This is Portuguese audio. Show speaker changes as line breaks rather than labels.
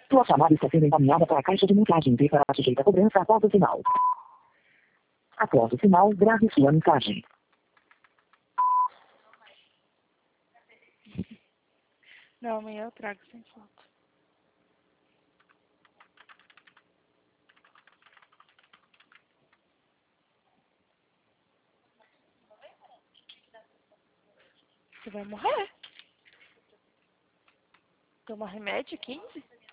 Tua chamada está sendo encaminhada para a caixa de mensagem e será sujeita a cobrança após o sinal. Após o sinal, grave sua mensagem.
Não, amanhã eu trago sem foto. Você vai morrer. Toma remédio, 15?